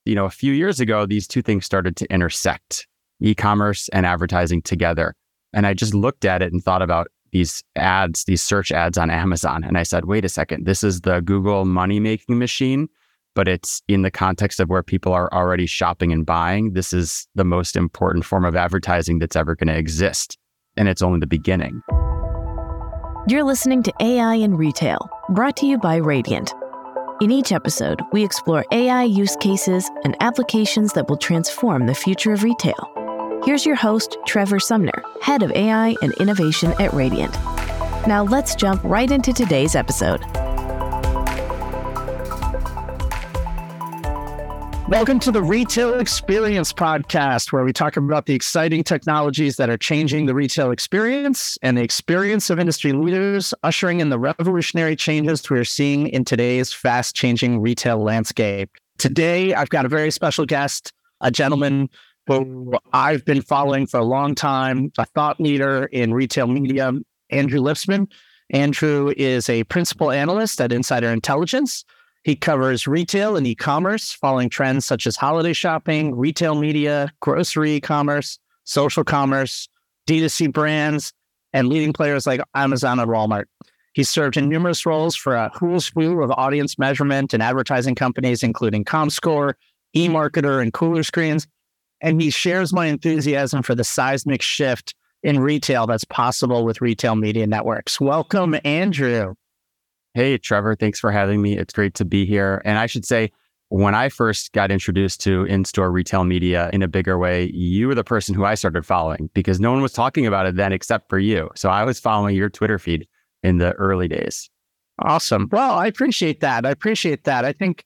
A few years ago, these two things started to intersect, e-commerce and advertising together. And I just looked at it and thought about these ads, these search ads on Amazon. And I said, wait a second, this is the Google money-making machine, but it's in the context of where people are already shopping and buying. This is the most important form of advertising that's ever going to exist. And it's only the beginning. You're listening to AI in Retail, brought to you by Radiant. In each episode, we explore AI use cases and applications that will transform the future of retail. Here's your host, Trevor Sumner, Head of AI and Innovation at Radiant. Now let's jump right into today's episode. Welcome to the Retail Experience Podcast, where we talk about the exciting technologies that are changing the retail experience and the experience of industry leaders, ushering in the revolutionary changes we are seeing in today's fast-changing retail landscape. Today, I've got a very special guest, a gentleman who I've been following for a long time, a thought leader in retail media, Andrew Lipsman. Andrew is a principal analyst at Insider Intelligence. He covers retail and e-commerce, following trends such as holiday shopping, retail media, grocery e-commerce, social commerce, D2C brands, and leading players like Amazon and Walmart. He's served in numerous roles for a who's who of audience measurement and advertising companies, including Comscore, eMarketer, and Cooler Screens. And he shares my enthusiasm for the seismic shift in retail that's possible with retail media networks. Welcome, Andrew. Hey, Trevor, thanks for having me. It's great to be here. And I should say, when I first got introduced to in-store retail media in a bigger way, you were the person who I started following because no one was talking about it then except for you. So I was following your Twitter feed in the early days. Awesome. Well, I appreciate that. I think,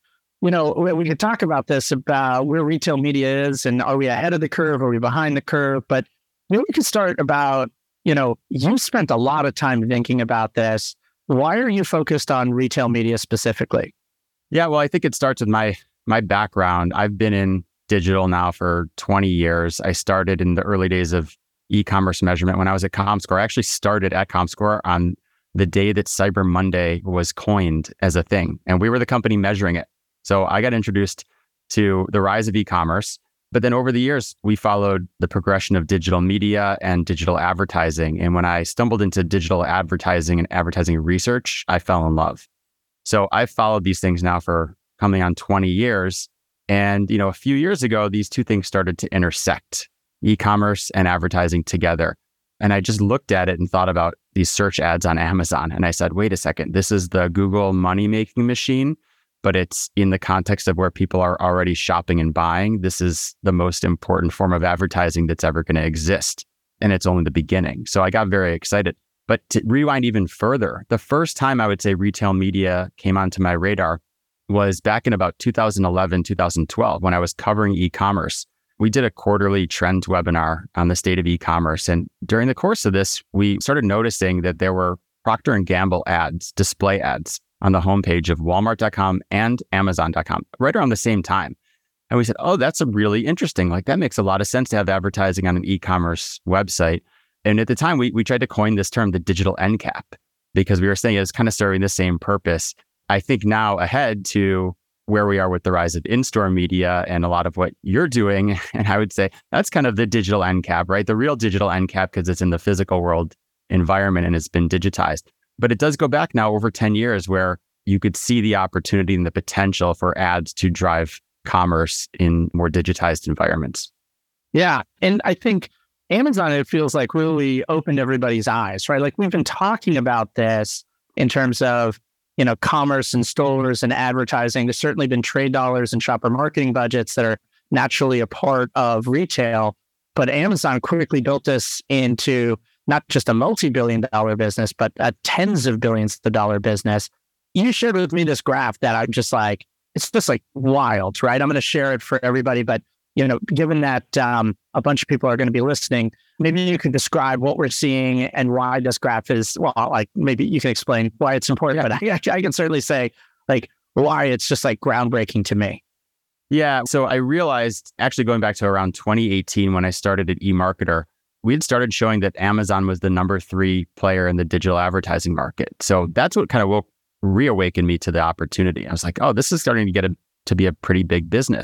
we could talk about this, about where retail media is and are we ahead of the curve? Are we behind the curve? But we could start about, you spent a lot of time thinking about this. Why are you focused on retail media specifically? Yeah, well, I think it starts with my background. I've been in digital now for 20 years. I started in the early days of e-commerce measurement when I was at Comscore. I actually started at Comscore on the day that Cyber Monday was coined as a thing, and we were the company measuring it. So I got introduced to the rise of e-commerce. But then over the years, we followed the progression of digital media and digital advertising. And when I stumbled into digital advertising and advertising research, I fell in love. So I've followed these things now for coming on 20 years. And, a few years ago, these two things started to intersect, e-commerce and advertising together. And I just looked at it and thought about these search ads on Amazon. And I said, wait a second, this is the Google money-making machine, but it's in the context of where people are already shopping and buying. This is the most important form of advertising that's ever going to exist. And it's only the beginning. So I got very excited. But to rewind even further, the first time I would say retail media came onto my radar was back in about 2011, 2012, when I was covering e-commerce. We did a quarterly trends webinar on the state of e-commerce. And during the course of this, we started noticing that there were Procter & Gamble ads, display ads, on the homepage of Walmart.com and Amazon.com right around the same time. And we said, oh, that's really interesting. That makes a lot of sense to have advertising on an e-commerce website. And at the time, we tried to coin this term, the digital end cap, because we were saying it's kind of serving the same purpose. I think now ahead to where we are with the rise of in-store media and a lot of what you're doing, and I would say that's kind of the digital end cap, right? The real digital end cap, because it's in the physical world environment and it's been digitized. But it does go back now over 10 years where you could see the opportunity and the potential for ads to drive commerce in more digitized environments. Yeah. And I think Amazon, it feels like really opened everybody's eyes, right? We've been talking about this in terms of, commerce and stores and advertising. There's certainly been trade dollars and shopper marketing budgets that are naturally a part of retail. But Amazon quickly built this into not just a multi-billion-dollar business, but a tens of billions of dollar business. You shared with me this graph that I'm just it's just wild, right? I'm going to share it for everybody, but given that a bunch of people are going to be listening, maybe you could describe what we're seeing and why this graph is, maybe you can explain why it's important, but I can certainly say why it's just groundbreaking to me. Yeah. So I realized actually going back to around 2018 when I started at eMarketer, we had started showing that Amazon was the number 3 player in the digital advertising market. So that's what kind of reawakened me to the opportunity. I was like, oh, this is starting to get to be a pretty big business.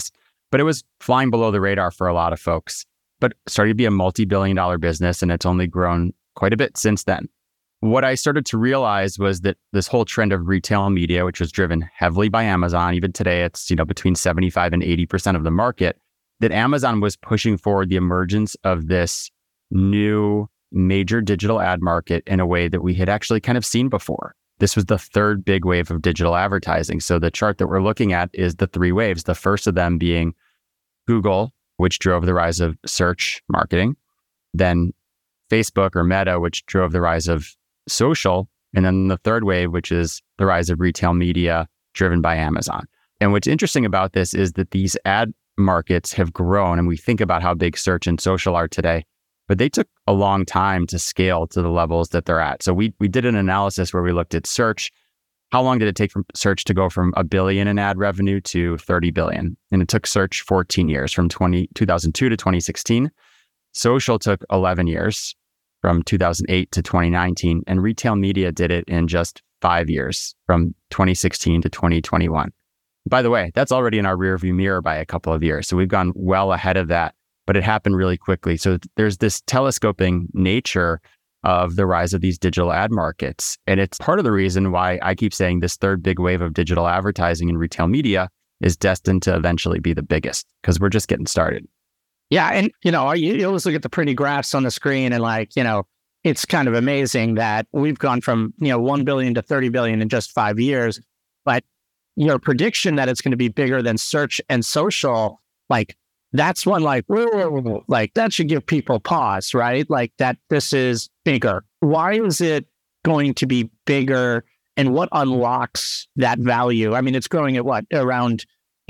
but it was flying below the radar for a lot of folks, but started to be a multi-billion-dollar business, and it's only grown quite a bit since then. What I started to realize was that this whole trend of retail media, which was driven heavily by Amazon, even today it's between 75 and 80% of the market, that Amazon was pushing forward the emergence of this new major digital ad market in a way that we had actually kind of seen before. This was the third big wave of digital advertising. So the chart that we're looking at is the three waves, the first of them being Google, which drove the rise of search marketing, then Facebook or Meta, which drove the rise of social, and then the third wave, which is the rise of retail media driven by Amazon. And what's interesting about this is that these ad markets have grown, and we think about how big search and social are today, but they took a long time to scale to the levels that they're at. So we did an analysis where we looked at search. How long did it take from search to go from $1 billion in ad revenue to $30 billion? And it took search 14 years, from 2002 to 2016. Social took 11 years, from 2008 to 2019. And retail media did it in just 5 years, from 2016 to 2021. By the way, that's already in our rearview mirror by a couple of years. So we've gone well ahead of that, but it happened really quickly. So there's this telescoping nature of the rise of these digital ad markets. And it's part of the reason why I keep saying this third big wave of digital advertising and retail media is destined to eventually be the biggest, because we're just getting started. Yeah. And, you always look at the pretty graphs on the screen and it's kind of amazing that we've gone from, 1 billion to 30 billion in just 5 years. But your prediction that it's going to be bigger than search and social, that's one whoa, that should give people pause, right? That this is bigger. Why is it going to be bigger, and what unlocks that value? I mean, it's growing at what, around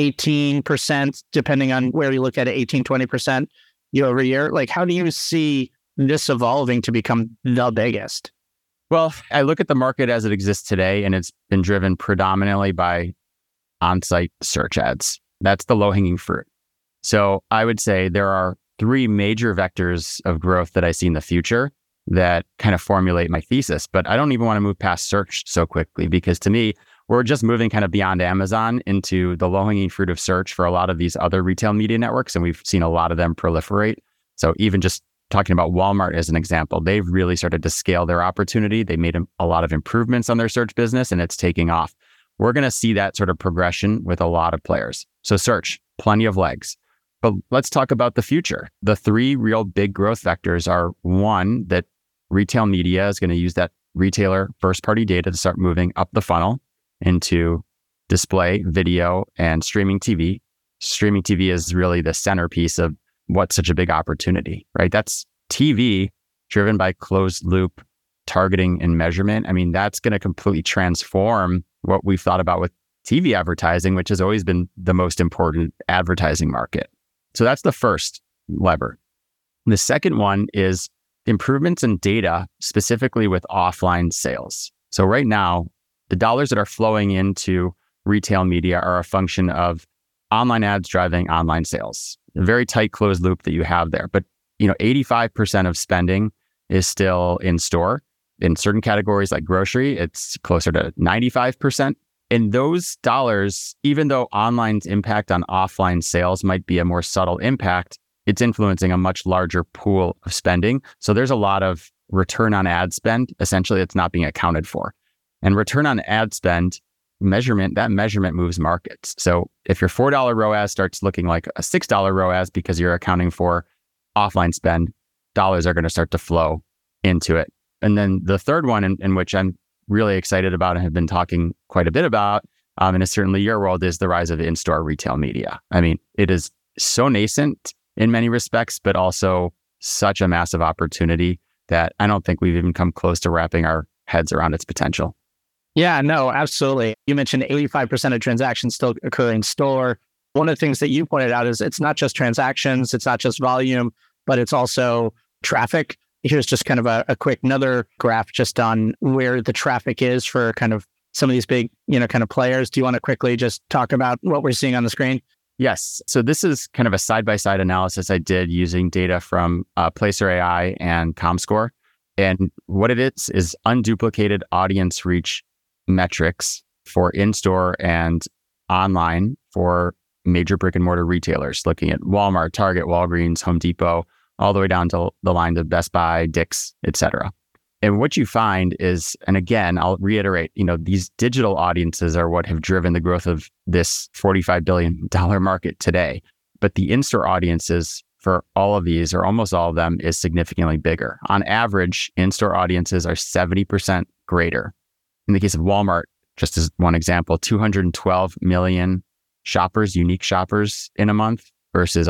18%, depending on where you look at it, 18-20% year over year. How do you see this evolving to become the biggest? Well, I look at the market as it exists today, and it's been driven predominantly by on-site search ads. That's the low-hanging fruit. So I would say there are three major vectors of growth that I see in the future that kind of formulate my thesis. But I don't even want to move past search so quickly, because to me, we're just moving kind of beyond Amazon into the low-hanging fruit of search for a lot of these other retail media networks. And we've seen a lot of them proliferate. So even just talking about Walmart as an example, they've really started to scale their opportunity. They made a lot of improvements on their search business, and it's taking off. We're going to see that sort of progression with a lot of players. So search, plenty of legs. But let's talk about the future. The three real big growth vectors are, one, that retail media is going to use that retailer first-party data to start moving up the funnel into display, video, and streaming TV. Streaming TV is really the centerpiece of what's such a big opportunity, right? That's TV driven by closed loop targeting and measurement. I mean, that's going to completely transform what we've thought about with TV advertising, which has always been the most important advertising market. So that's the first lever. The second one is improvements in data, specifically with offline sales. So right now, the dollars that are flowing into retail media are a function of online ads driving online sales. A very tight closed loop that you have there. But 85% of spending is still in store. In certain categories like grocery, it's closer to 95%. And those dollars, even though online's impact on offline sales might be a more subtle impact, it's influencing a much larger pool of spending. So there's a lot of return on ad spend. Essentially, it's not being accounted for. And return on ad spend that measurement moves markets. So if your $4 ROAS starts looking like a $6 ROAS because you're accounting for offline spend, dollars are going to start to flow into it. And then the third one, in which I'm really excited about and have been talking quite a bit about, and it's certainly your world, is the rise of in-store retail media. I mean, it is so nascent in many respects, but also such a massive opportunity that I don't think we've even come close to wrapping our heads around its potential. Yeah, no, absolutely. You mentioned 85% of transactions still occur in store. One of the things that you pointed out is it's not just transactions, it's not just volume, but it's also traffic. Here's just kind of a quick another graph just on where the traffic is for kind of some of these big, kind of players. Do you want to quickly just talk about what we're seeing on the screen? Yes. So this is kind of a side-by-side analysis I did using data from Placer AI and Comscore. And what it is unduplicated audience reach metrics for in-store and online for major brick and mortar retailers, looking at Walmart, Target, Walgreens, Home Depot, all the way down to the line of Best Buy, Dick's, et cetera. And what you find is, and again, I'll reiterate, these digital audiences are what have driven the growth of this $45 billion market today. But the in-store audiences for all of these, or almost all of them, is significantly bigger. On average, in-store audiences are 70% greater. In the case of Walmart, just as one example, 212 million shoppers, unique shoppers in a month versus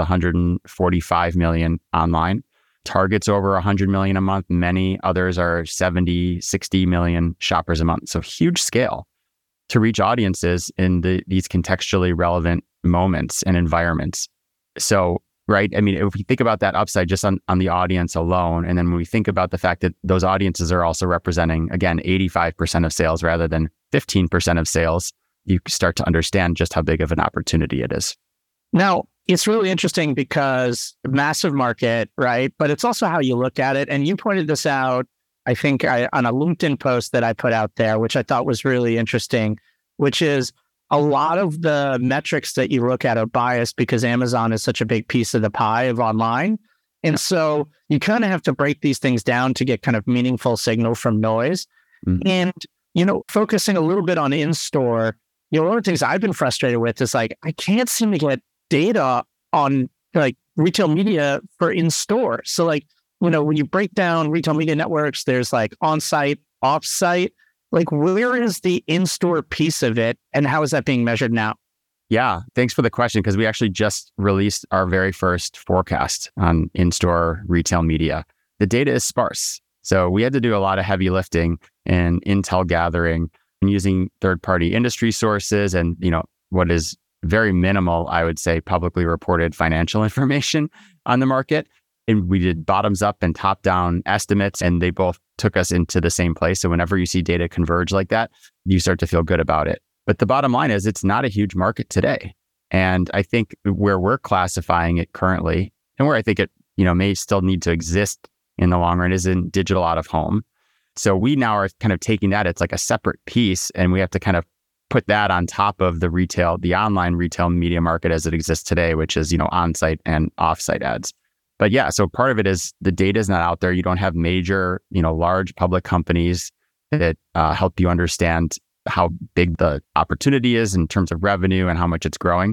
145 million online. Target's over 100 million a month. Many others are 70, 60 million shoppers a month. So huge scale to reach audiences in these contextually relevant moments and environments. So, right, I mean, if we think about that upside just on the audience alone, and then when we think about the fact that those audiences are also representing, again, 85% of sales rather than 15% of sales, you start to understand just how big of an opportunity it is. Now, it's really interesting because massive market, right? But it's also how you look at it. And you pointed this out, I think, on a LinkedIn post that I put out there, which I thought was really interesting, which is a lot of the metrics that you look at are biased because Amazon is such a big piece of the pie of online. And so you kind of have to break these things down to get kind of meaningful signal from noise. Mm-hmm. And, focusing a little bit on in-store, one of the things I've been frustrated with is I can't seem to get data on retail media for in-store. So when you break down retail media networks, there's on-site, off-site, where is the in-store piece of it and how is that being measured now? Yeah, thanks for the question, because we actually just released our very first forecast on in-store retail media. The data is sparse. So we had to do a lot of heavy lifting and intel gathering and using third-party industry sources and, what is very minimal, I would say, publicly reported financial information on the market. And we did bottoms up and top down estimates, and they both took us into the same place. So whenever you see data converge like that, you start to feel good about it. But the bottom line is it's not a huge market today. And I think where we're classifying it currently, and where I think it, may still need to exist in the long run, is in digital out of home. So we now are kind of taking that, it's like a separate piece, and we have to kind of put that on top of the online retail media market as it exists today, which is, on-site and off-site ads. But yeah, so part of it is the data is not out there. You don't have major, large public companies that help you understand how big the opportunity is in terms of revenue and how much it's growing.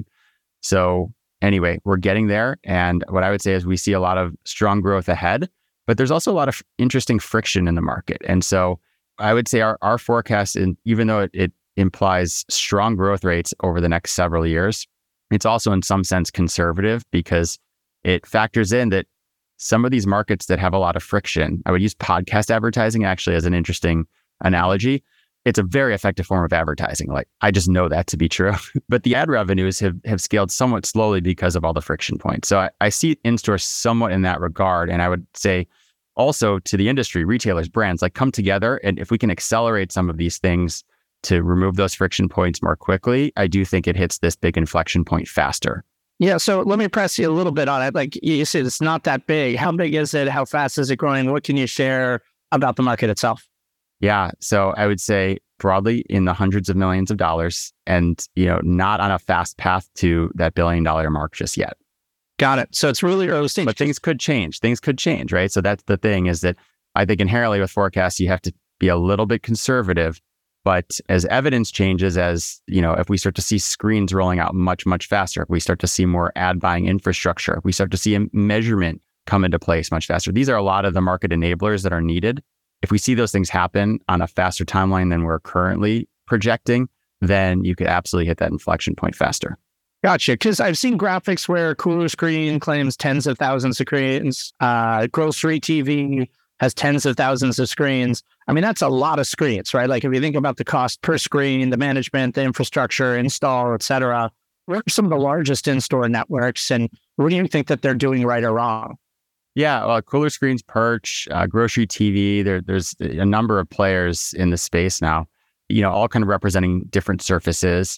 So anyway, we're getting there. And what I would say is we see a lot of strong growth ahead, but there's also a lot of interesting friction in the market. And so I would say our forecast, even though it implies strong growth rates over the next several years, it's also in some sense conservative because it factors in that some of these markets that have a lot of friction, I would use podcast advertising actually as an interesting analogy. It's a very effective form of advertising. I just know that to be true. But the ad revenues have scaled somewhat slowly because of all the friction points. So I see in-store somewhat in that regard. And I would say also to the industry, retailers, brands, come together. And if we can accelerate some of these things to remove those friction points more quickly, I do think it hits this big inflection point faster. Yeah. So let me press you a little bit on it. You said it's not that big. How big is it? How fast is it growing? What can you share about the market itself? Yeah. So I would say broadly in the hundreds of millions of dollars and, not on a fast path to that $1 billion mark just yet. Got it. So it's really early stage. But things could change, right? So that's the thing, is that I think inherently with forecasts, you have to be a little bit conservative. But as evidence changes, if we start to see screens rolling out much, much faster, if we start to see more ad buying infrastructure, if we start to see measurement come into place much faster, these are a lot of the market enablers that are needed. If we see those things happen on a faster timeline than we're currently projecting, then you could absolutely hit that inflection point faster. Gotcha. Because I've seen graphics where Cooler Screen claims tens of thousands of screens, Grocery TV has tens of thousands of screens. I mean, that's a lot of screens, right? If you think about the cost per screen, the management, the infrastructure, install, et cetera, what are some of the largest in-store networks, and what do you think that they're doing right or wrong? Yeah, well, Cooler Screens, Perch, Grocery TV, there's a number of players in the space now, all kind of representing different surfaces.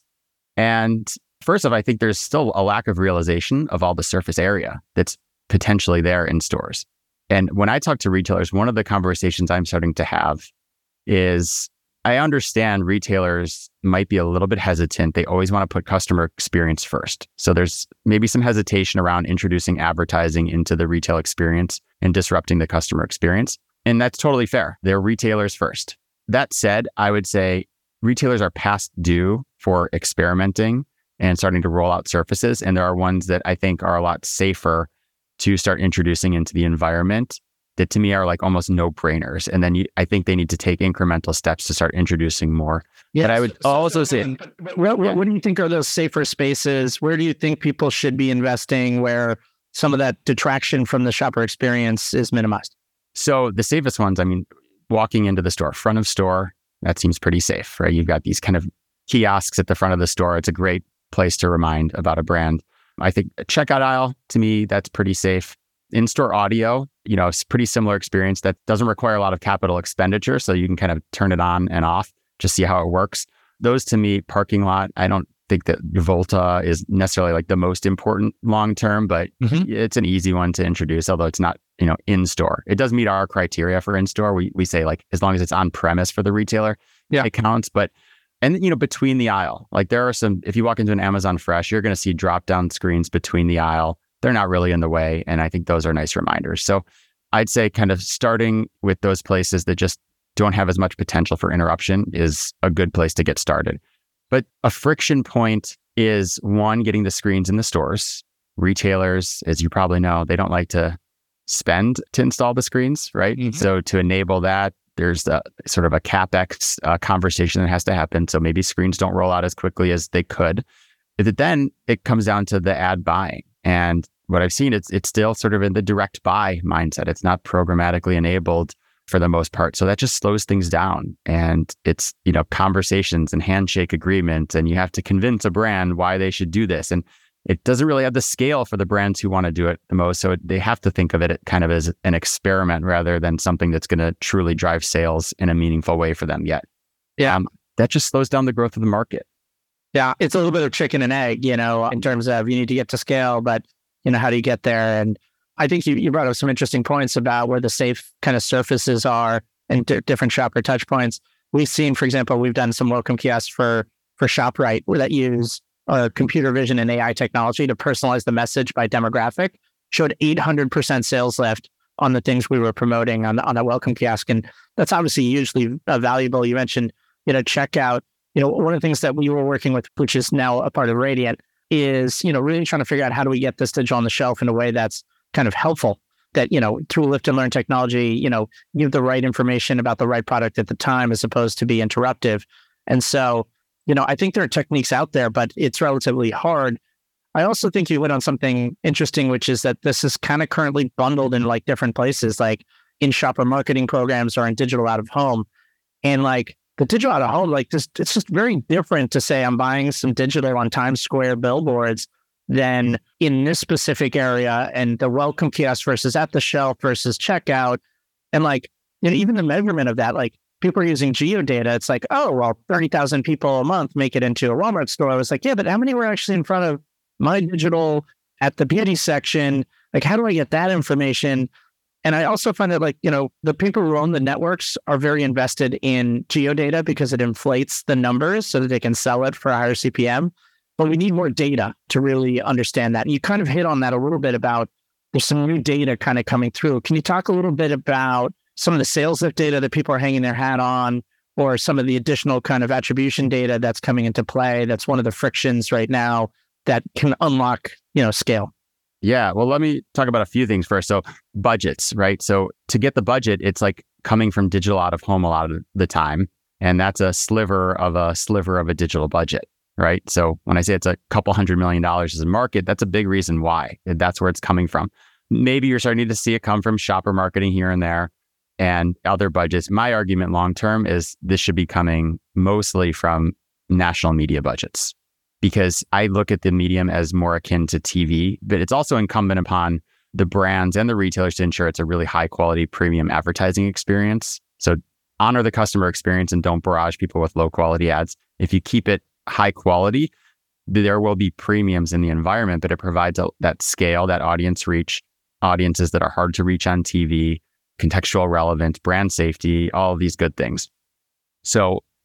And first off, I think there's still a lack of realization of all the surface area that's potentially there in stores. And when I talk to retailers, one of the conversations I'm starting to have is I understand retailers might be a little bit hesitant. They always want to put customer experience first. So there's maybe some hesitation around introducing advertising into the retail experience and disrupting the customer experience. And that's totally fair. They're retailers first. That said, I would say retailers are past due for experimenting and starting to roll out surfaces. And there are ones that I think are a lot safer to start introducing into the environment that to me are like almost no-brainers. And then I think they need to take incremental steps to start introducing more. Yeah, but I would also say... What do you think are those safer spaces? Where do you think people should be investing where some of that detraction from the shopper experience is minimized? So the safest ones, I mean, walking into the store, front of store, that seems pretty safe, right? You've got these kind of kiosks at the front of the store. It's a great place to remind about a brand. I think a checkout aisle, to me, that's pretty safe. In-store audio, it's a pretty similar experience that doesn't require a lot of capital expenditure. So you can kind of turn it on and off, just see how it works. Those to me, parking lot, I don't think that Volta is necessarily like the most important long-term, but it's an easy one to introduce, although it's not, in-store. It does meet our criteria for in-store. We say like, as long as it's on premise for the retailer, it counts. And between the aisle, like there are some, if you walk into an Amazon Fresh, you're going to see drop-down screens between the aisle. They're not really in the way. And I think those are nice reminders. So I'd say kind of starting with those places that just don't have as much potential for interruption is a good place to get started. But a friction point is one, getting the screens in the stores. Retailers, as you probably know, they don't like to spend to install the screens, right? So to enable that, there's sort of a CapEx conversation that has to happen. So maybe screens don't roll out as quickly as they could. Then it comes down to the ad buying. And what I've seen, it's still sort of in the direct buy mindset. It's not programmatically enabled for the most part. So that just slows things down. And it's, conversations and handshake agreements, and you have to convince a brand why they should do this. And it doesn't really have the scale for the brands who want to do it the most. So they have to think of it kind of as an experiment rather than something that's going to truly drive sales in a meaningful way for them yet. Yeah. That just slows down the growth of the market. Yeah. It's a little bit of chicken and egg, in terms of you need to get to scale, but, how do you get there? And I think you brought up some interesting points about where the safe kind of surfaces are and different shopper touch points. We've seen, for example, we've done some welcome kiosks for ShopRite that use computer vision and AI technology to personalize the message by demographic, showed 800% sales lift on the things we were promoting on a welcome kiosk. And that's obviously hugely valuable. You mentioned, checkout. One of the things that we were working with, which is now a part of Radiant, is, really trying to figure out how do we get this digital on the shelf in a way that's kind of helpful, that, through lift and learn technology, give the right information about the right product at the time as opposed to be interruptive. And so, I think there are techniques out there, but it's relatively hard. I also think you hit on something interesting, which is that this is kind of currently bundled in like different places, like in shopper marketing programs or in digital out of home. And like the digital out of home, like this, it's just very different to say I'm buying some digital on Times Square billboards than in this specific area, and the welcome kiosk versus at the shelf versus checkout. And like, even the measurement of that, like people are using geodata. It's like, oh, well, 30,000 people a month make it into a Walmart store. I was like, yeah, but how many were actually in front of my digital at the beauty section? Like, how do I get that information? And I also find that like, the people who own the networks are very invested in geodata because it inflates the numbers so that they can sell it for a higher CPM. But we need more data to really understand that. And you kind of hit on that a little bit about there's some new data kind of coming through. Can you talk a little bit about some of the sales lift data that people are hanging their hat on, or some of the additional kind of attribution data that's coming into play? That's one of the frictions right now that can unlock, scale. Yeah. Well, let me talk about a few things first. So budgets, right? So to get the budget, it's like coming from digital out of home a lot of the time. And that's a sliver of a digital budget, right? So when I say it's a couple $100 million as a market, that's a big reason why. That's where it's coming from. Maybe you're starting to see it come from shopper marketing here and there and other budgets. My argument long-term is this should be coming mostly from national media budgets, because I look at the medium as more akin to TV, but it's also incumbent upon the brands and the retailers to ensure it's a really high quality premium advertising experience. So honor the customer experience and don't barrage people with low quality ads. If you keep it high quality, there will be premiums in the environment, but it provides that scale, that audience reach, audiences that are hard to reach on TV, contextual relevance, brand safety, all of these good things. So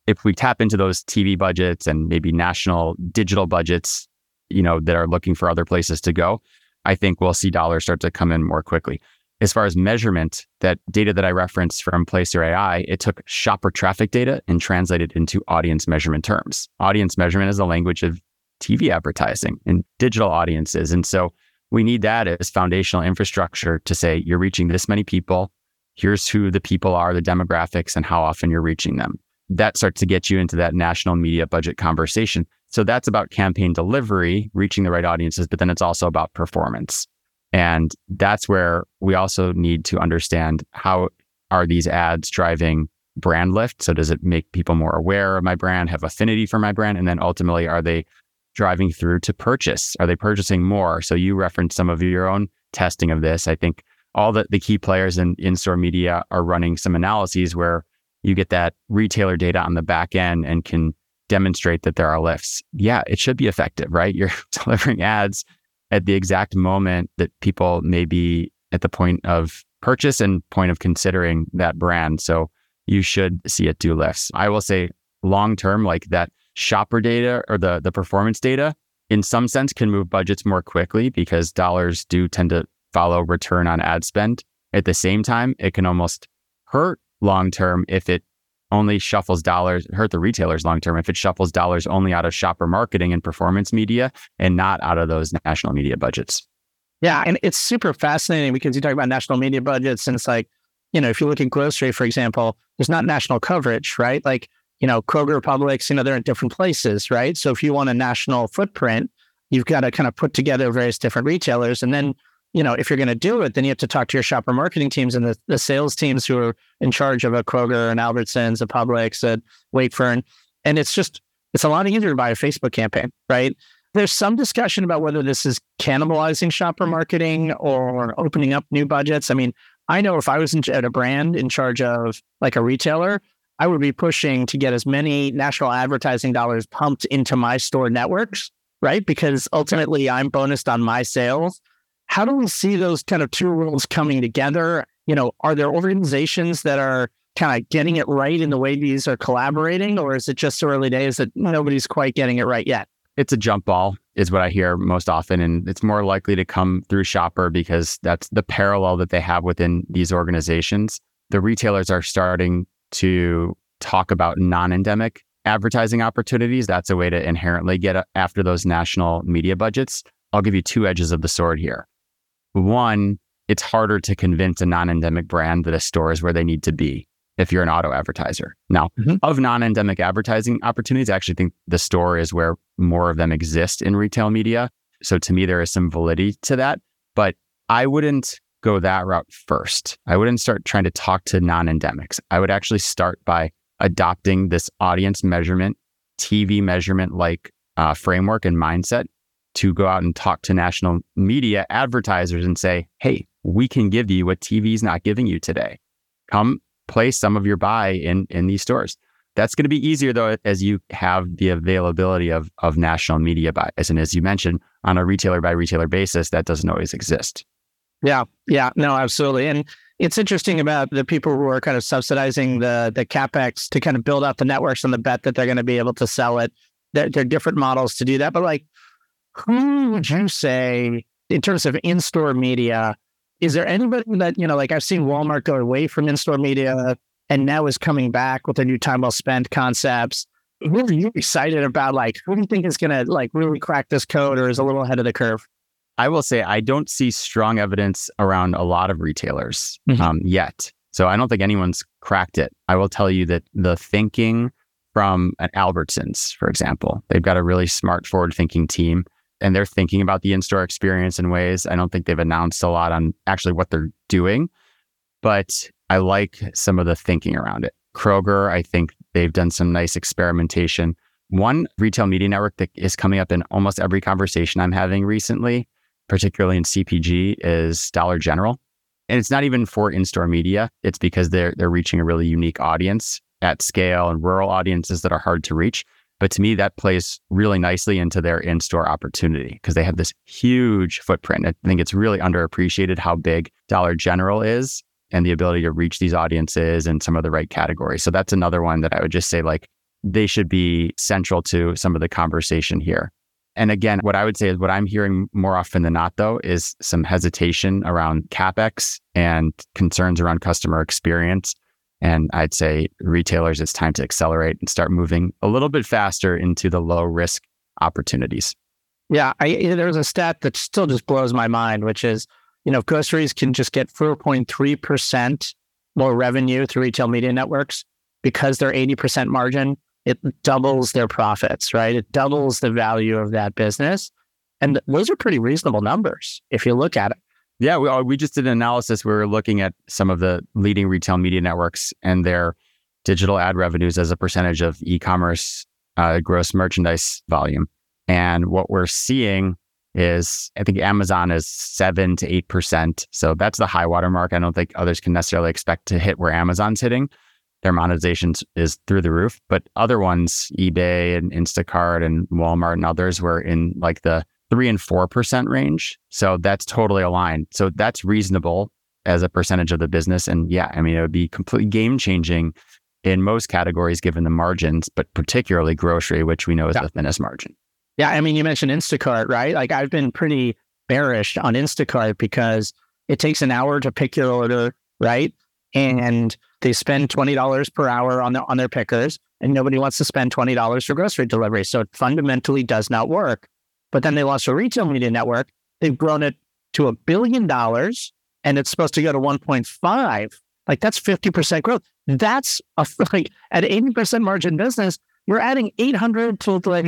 if we tap into those TV budgets and maybe national digital budgets, that are looking for other places to go, I think we'll see dollars start to come in more quickly. As far as measurement, that data that I referenced from Placer AI, it took shopper traffic data and translated into audience measurement terms. Audience measurement is the language of TV advertising and digital audiences. And so we need that as foundational infrastructure to say, you're reaching this many people. Here's who the people are, the demographics, and how often you're reaching them. That starts to get you into that national media budget conversation. So that's about campaign delivery, reaching the right audiences, but then it's also about performance. And that's where we also need to understand, how are these ads driving brand lift? So does it make people more aware of my brand, have affinity for my brand? And then ultimately, are they driving through to purchase? Are they purchasing more? So you referenced some of your own testing of this. I think all the key players in in-store media are running some analyses where you get that retailer data on the back end and can demonstrate that there are lifts. Yeah, it should be effective, right? You're delivering ads at the exact moment that people may be at the point of purchase and point of considering that brand. So you should see it do lifts. I will say long-term, like that shopper data or the performance data, in some sense can move budgets more quickly because dollars do tend to follow return on ad spend. At the same time, it can almost hurt long-term if it only shuffles dollars, hurt the retailers long-term if it shuffles dollars only out of shopper marketing and performance media and not out of those national media budgets. Yeah, and it's super fascinating because you talk about national media budgets, and it's like, if you look at grocery, for example, there's not national coverage, right? Like, Kroger, Publix, they're in different places, right? So if you want a national footprint, you've got to kind of put together various different retailers. And then, if you're going to do it, then you have to talk to your shopper marketing teams and the sales teams who are in charge of a Kroger and Albertsons, a Publix, a Wakefern. And it's a lot easier to buy a Facebook campaign, right? There's some discussion about whether this is cannibalizing shopper marketing or opening up new budgets. I mean, I know if I was at a brand in charge of like a retailer, I would be pushing to get as many national advertising dollars pumped into my store networks, right? Because ultimately I'm bonused on my sales. How do we see those kind of two worlds coming together? Are there organizations that are kind of getting it right in the way these are collaborating, or is it just so early days that nobody's quite getting it right yet? It's a jump ball is what I hear most often. And it's more likely to come through shopper because that's the parallel that they have within these organizations. The retailers are starting to talk about non-endemic advertising opportunities. That's a way to inherently get after those national media budgets. I'll give you two edges of the sword here. One, it's harder to convince a non-endemic brand that a store is where they need to be if you're an auto advertiser. Now, of non-endemic advertising opportunities, I actually think the store is where more of them exist in retail media. So to me, there is some validity to that, but I wouldn't go that route first. I wouldn't start trying to talk to non-endemics. I would actually start by adopting this audience measurement, TV measurement like framework and mindset to go out and talk to national media advertisers and say, hey, we can give you what TV is not giving you today. Come place some of your buy in these stores. That's going to be easier though, as you have the availability of national media buys. And as you mentioned, on a retailer by retailer basis, that doesn't always exist. Yeah, no, absolutely. And it's interesting about the people who are kind of subsidizing the CapEx to kind of build out the networks on the bet that they're going to be able to sell it. There are different models to do that. But like, who would you say in terms of in-store media, is there anybody that, like I've seen Walmart go away from in-store media and now is coming back with their new time well spent concepts? Who are you excited about? Like, who do you think is going to like really crack this code or is a little ahead of the curve? I will say I don't see strong evidence around a lot of retailers yet. So I don't think anyone's cracked it. I will tell you that the thinking from an Albertsons, for example, they've got a really smart forward-thinking team. And they're thinking about the in-store experience in ways. I don't think they've announced a lot on actually what they're doing, but I like some of the thinking around it. Kroger, I think they've done some nice experimentation. One retail media network that is coming up in almost every conversation I'm having recently, particularly in CPG, is Dollar General. And it's not even for in-store media. It's because they're reaching a really unique audience at scale and rural audiences that are hard to reach. But to me, that plays really nicely into their in-store opportunity because they have this huge footprint. I think it's really underappreciated how big Dollar General is and the ability to reach these audiences in some of the right categories. So that's another one that I would just say, like, they should be central to some of the conversation here. And again, what I would say is what I'm hearing more often than not, though, is some hesitation around CapEx and concerns around customer experience. And I'd say retailers, it's time to accelerate and start moving a little bit faster into the low risk opportunities. Yeah, there's a stat that still just blows my mind, which is, if groceries can just get 4.3% more revenue through retail media networks because they're 80% margin, it doubles their profits, right? It doubles the value of that business. And those are pretty reasonable numbers if you look at it. Yeah, we just did an analysis. We were looking at some of the leading retail media networks and their digital ad revenues as a percentage of e-commerce gross merchandise volume. And what we're seeing is, I think Amazon is 7 to 8%. So that's the high water mark. I don't think others can necessarily expect to hit where Amazon's hitting. Their monetization is through the roof. But other ones, eBay and Instacart and Walmart and others, were in like the 3 and 4% range. So that's totally aligned. So that's reasonable as a percentage of the business. And yeah, I mean, it would be completely game changing in most categories given the margins, but particularly grocery, which we know is the thinnest margin. Yeah, I mean, you mentioned Instacart, right? Like I've been pretty bearish on Instacart because it takes an hour to pick your order, right? And they spend $20 per hour on their pickers, and nobody wants to spend $20 for grocery delivery. So it fundamentally does not work. But then they launched a retail media network. They've grown it to $1 billion, and it's supposed to go to 1.5. Like that's 50% growth. That's like at 80% margin business, you're adding 800 to like,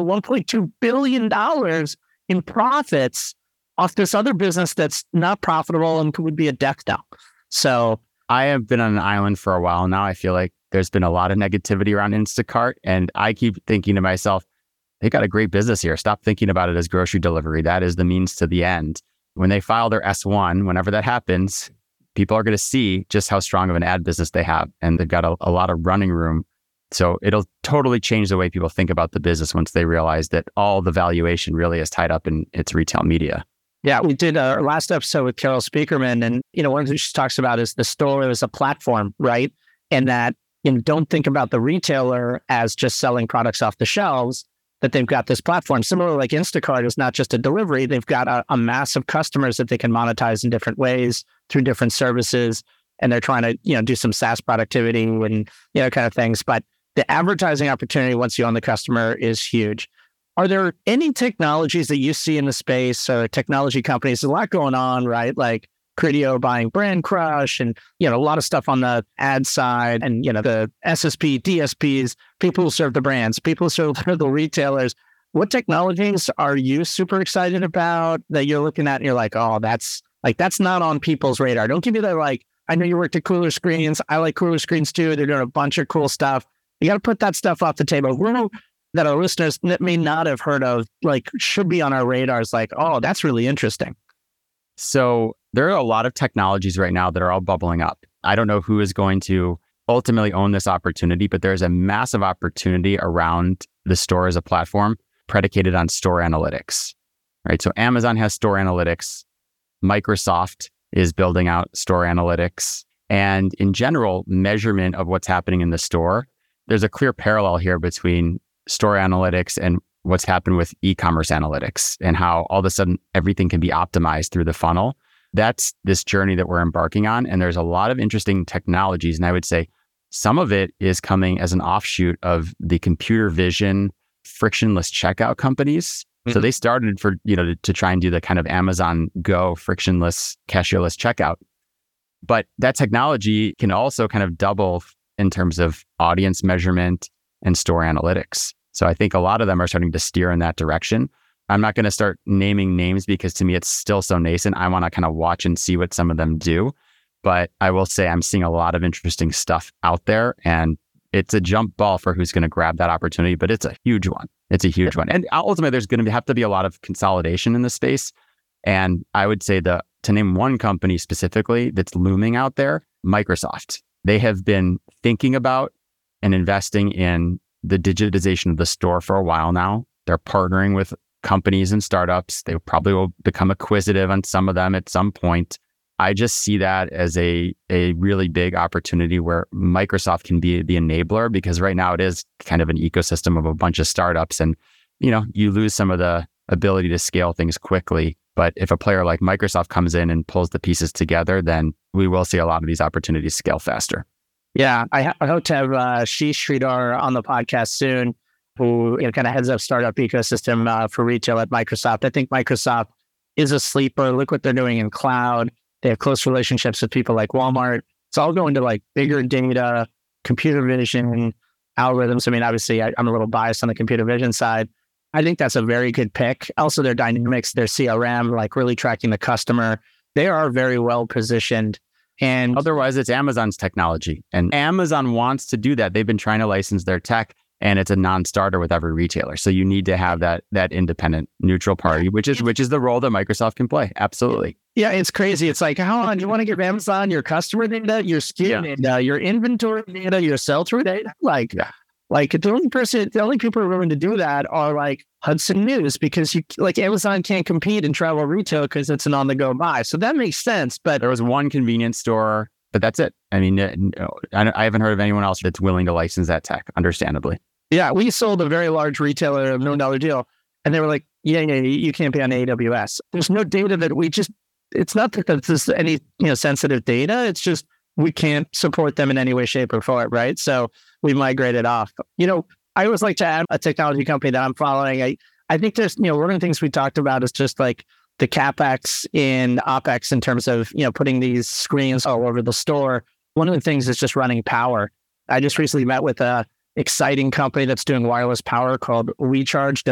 $1.2 billion in profits off this other business that's not profitable and would be a death knell. So I have been on an island for a while now. I feel like there's been a lot of negativity around Instacart, and I keep thinking to myself, they got a great business here. Stop thinking about it as grocery delivery. That is the means to the end. When they file their S1, whenever that happens, people are going to see just how strong of an ad business they have, and they've got a lot of running room. So it'll totally change the way people think about the business once they realize that all the valuation really is tied up in its retail media. Yeah, we did our last episode with Carol Speakerman, and one of the things she talks about is the store as a platform, right? And that don't think about the retailer as just selling products off the shelves, that they've got this platform. Similarly, like Instacart is not just a delivery, they've got a mass of customers that they can monetize in different ways through different services, and they're trying to do some SaaS productivity and kind of things. But the advertising opportunity once you own the customer is huge. Are there any technologies that you see in the space or technology companies? There's a lot going on, right? Like Criteo buying Brand Crush and, a lot of stuff on the ad side and, the SSP, DSPs, people who serve the brands, people who serve the retailers. What technologies are you super excited about that you're looking at and you're like, oh, that's not on people's radar? Don't give me that, like, I know you worked at Cooler Screens. I like Cooler Screens too. They're doing a bunch of cool stuff. You got to put that stuff off the table. That our listeners may not have heard of, like, should be on our radars, like, oh, that's really interesting. So there are a lot of technologies right now that are all bubbling up. I don't know who is going to ultimately own this opportunity, but there's a massive opportunity around the store as a platform predicated on store analytics, right? So Amazon has store analytics. Microsoft is building out store analytics. And in general, measurement of what's happening in the store. There's a clear parallel here between store analytics and what's happened with e-commerce analytics and how all of a sudden everything can be optimized through the funnel. That's this journey that we're embarking on. And there's a lot of interesting technologies. And I would say some of it is coming as an offshoot of the computer vision, frictionless checkout companies. Mm-hmm. So they started to try and do the kind of Amazon Go frictionless, cashierless checkout. But that technology can also kind of double in terms of audience measurement and store analytics. So I think a lot of them are starting to steer in that direction. I'm not going to start naming names because to me, it's still so nascent. I want to kind of watch and see what some of them do. But I will say I'm seeing a lot of interesting stuff out there, and it's a jump ball for who's going to grab that opportunity, but it's a huge one. It's a huge one. And ultimately, there's going to have to be a lot of consolidation in the space. And I would say to name one company specifically that's looming out there, Microsoft. They have been thinking about and investing in the digitization of the store for a while now. They're partnering with companies and startups. They probably will become acquisitive on some of them at some point. I just see that as a really big opportunity where Microsoft can be the enabler, because right now it is kind of an ecosystem of a bunch of startups, and you lose some of the ability to scale things quickly. But if a player like Microsoft comes in and pulls the pieces together, then we will see a lot of these opportunities scale faster. Yeah, I hope to have Sheesh Sridhar on the podcast soon, who kind of heads up startup ecosystem for retail at Microsoft. I think Microsoft is a sleeper. Look what they're doing in cloud. They have close relationships with people like Walmart. It's all going to like bigger data, computer vision, algorithms. I mean, obviously, I'm a little biased on the computer vision side. I think that's a very good pick. Also, their dynamics, their CRM, like really tracking the customer. They are very well positioned. And otherwise, it's Amazon's technology. And Amazon wants to do that. They've been trying to license their tech, and it's a non-starter with every retailer. So you need to have that independent, neutral party, which is the role that Microsoft can play. Absolutely. Yeah, it's crazy. It's like, how on you want to give Amazon your customer data, your SKU data, your inventory data, your sell-through data? Like the only people who are willing to do that are like Hudson News, because Amazon can't compete in travel retail because it's an on-the-go buy. So that makes sense. But there was one convenience store, but that's it. I mean, I haven't heard of anyone else that's willing to license that tech, understandably. Yeah, we sold a very large retailer a $1 million deal, and they were like, yeah, you can't be on AWS. There's no data that it's not that there's any sensitive data. It's just we can't support them in any way, shape, or form, right? So we migrated off. I always like to add a technology company that I'm following. I think there's, one of the things we talked about is just like the CapEx in OpEx in terms of, putting these screens all over the store. One of the things is just running power. I just recently met with a exciting company that's doing wireless power called WeCharge,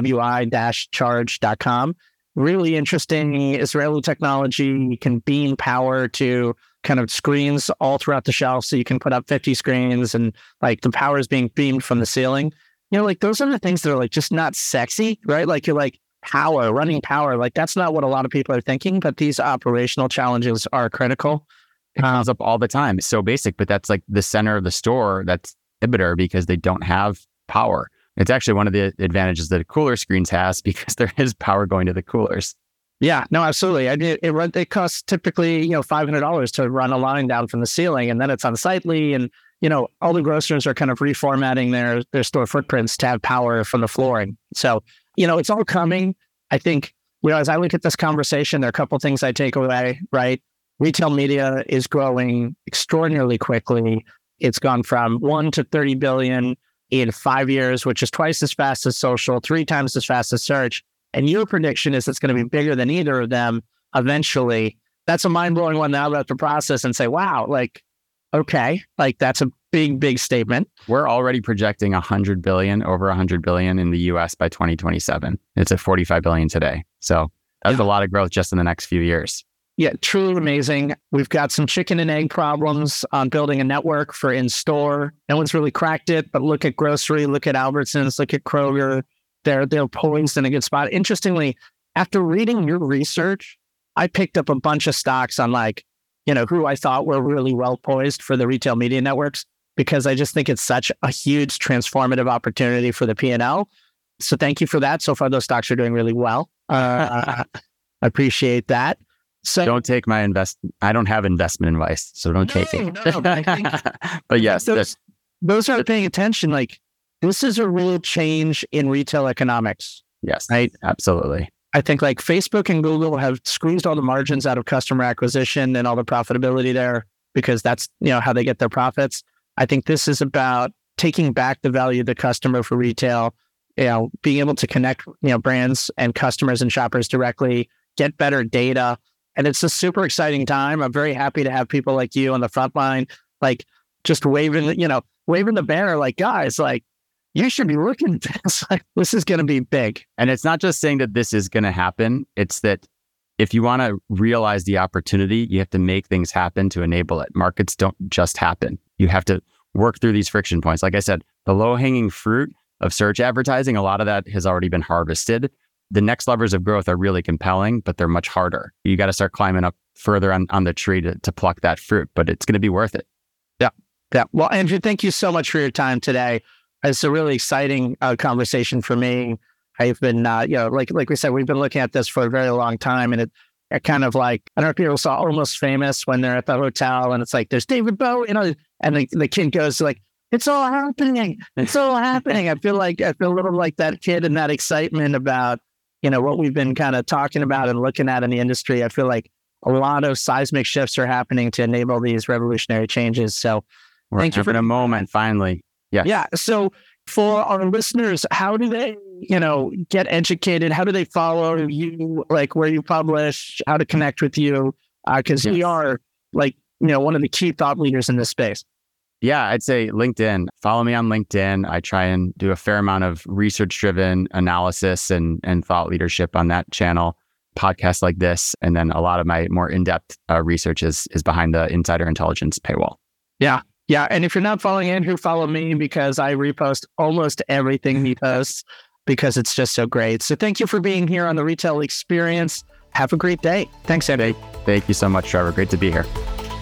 wi-charge.com. Really interesting Israeli technology. You can beam power to kind of screens all throughout the shelf. So you can put up 50 screens and like the power is being beamed from the ceiling. Like those are the things that are like just not sexy, right? Like you're like running power. Like that's not what a lot of people are thinking, but these operational challenges are critical. It comes up all the time. It's so basic, but that's like the center of the store that's inhibitor because they don't have power. It's actually one of the advantages that cooler screens has, because there is power going to the coolers. Yeah, no, absolutely. It costs typically, $500 to run a line down from the ceiling, and then it's unsightly. And, all the grocers are kind of reformatting their store footprints to have power from the flooring. So, it's all coming. I think, as I look at this conversation, there are a couple of things I take away, right? Retail media is growing extraordinarily quickly. It's gone from 1 to 30 billion in 5 years, which is twice as fast as social, 3 times as fast as search. And your prediction is it's going to be bigger than either of them eventually. That's a mind-blowing one now about the process and say, wow, like, okay, like that's a big, big statement. We're already projecting over 100 billion in the US by 2027. It's at 45 billion today. So that's a lot of growth just in the next few years. Yeah, truly amazing. We've got some chicken and egg problems on building a network for in-store. No one's really cracked it, but look at grocery, look at Albertsons, look at Kroger. They're poised in a good spot. Interestingly, after reading your research, I picked up a bunch of stocks on who I thought were really well poised for the retail media networks, because I just think it's such a huge transformative opportunity for the P&L. So thank you for that. So far, those stocks are doing really well. I appreciate that. So don't take my I don't have investment advice, so don't take it. No, I think, but yes, those aren't paying attention. Like this is a real change in retail economics. Yes, right. Absolutely. I think like Facebook and Google have squeezed all the margins out of customer acquisition and all the profitability there, because that's how they get their profits. I think this is about taking back the value of the customer for retail. Being able to connect brands and customers and shoppers directly, get better data. And it's a super exciting time. I'm very happy to have people like you on the front line, like just waving the banner, like, guys, like, you should be looking at this. Like, this is going to be big. And it's not just saying that this is going to happen. It's that if you want to realize the opportunity, you have to make things happen to enable it. Markets don't just happen. You have to work through these friction points. Like I said, the low-hanging fruit of search advertising, a lot of that has already been harvested. The next levers of growth are really compelling, but they're much harder. You got to start climbing up further on the tree to pluck that fruit, but it's going to be worth it. Yeah. Well, Andrew, thank you so much for your time today. It's a really exciting conversation for me. I've been, like we said, we've been looking at this for a very long time, and are kind of like, I don't know if people saw Almost Famous when they're at the hotel and it's like, there's David Bowie, and the kid goes like, it's all happening. It's all happening. I feel a little like that kid and that excitement about, what we've been kind of talking about and looking at in the industry. I feel like a lot of seismic shifts are happening to enable these revolutionary changes. So thank you for the moment, finally. Yes. Yeah. So for our listeners, how do they, get educated? How do they follow you, like where you publish, how to connect with you? Because we are one of the key thought leaders in this space. Yeah, I'd say LinkedIn. Follow me on LinkedIn. I try and do a fair amount of research-driven analysis and thought leadership on that channel. Podcasts like this, and then a lot of my more in-depth research is behind the Insider Intelligence paywall. Yeah. Yeah. And if you're not following Andrew, follow me because I repost almost everything he posts because it's just so great. So thank you for being here on The Retail Experience. Have a great day. Thanks, Andrew. Thank you so much, Trevor. Great to be here.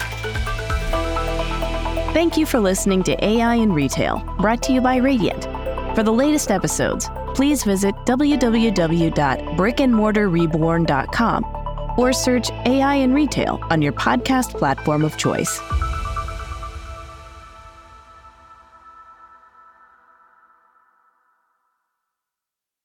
Thank you for listening to AI in Retail, brought to you by Radiant. For the latest episodes, please visit www.brickandmortarreborn.com or search AI in Retail on your podcast platform of choice.